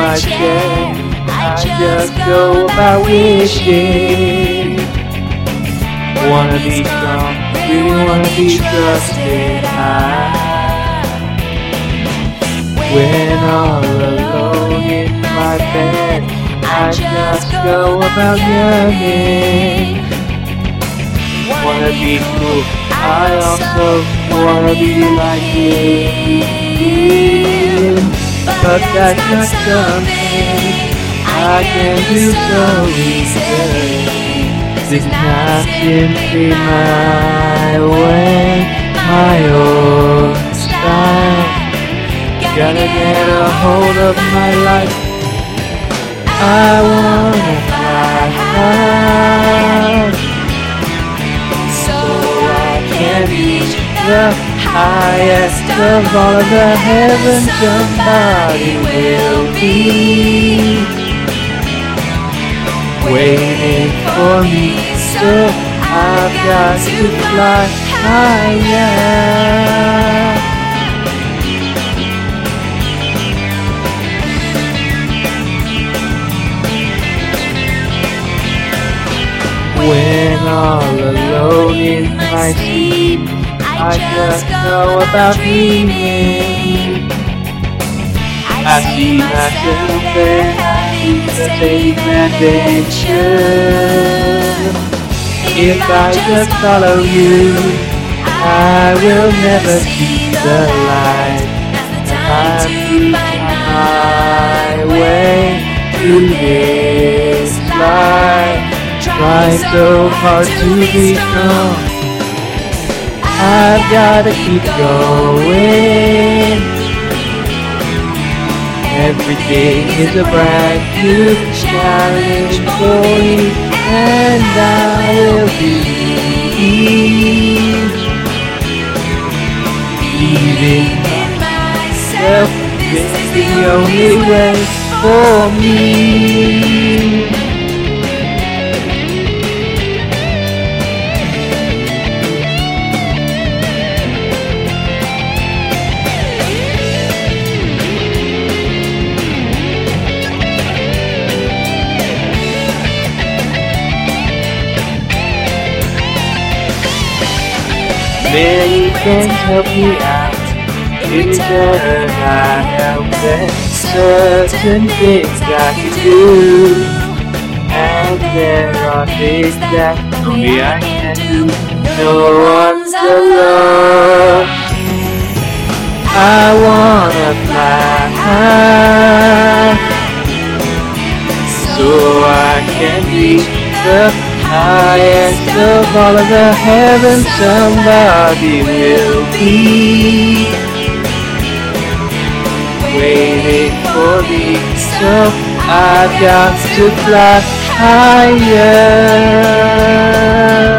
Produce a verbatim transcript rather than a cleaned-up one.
my chair, I just go about wishing. Wanna be strong, really wanna be trusted high. When all alone in my bed, I just go about yearning. Wanna be cool, I also wanna be like you. But that's not something I can do so easily. This is not simply my way, my own style. Gotta get a hold of my life. I wanna fly high, so I can reach the highest of all of the heavens. Somebody will be waiting for me, so I've got to fly higher. When all alone in my sleep, I just know about dreaming. I see myself there having the same adventure. If I just follow you, I will never see the light. As I find my way through this life, try so hard to be strong. I've gotta keep going. Every day is a brand new challenge for me, and I will believe. Believing in myself, this is the only way for me. Many friends help me out. In return, I help them. Certain things I can do, and there are things that only I can do. No one's alone. I wanna fly high, so I can reach the highest of all of the heavens. Somebody will be waiting for me, so I've got to fly higher.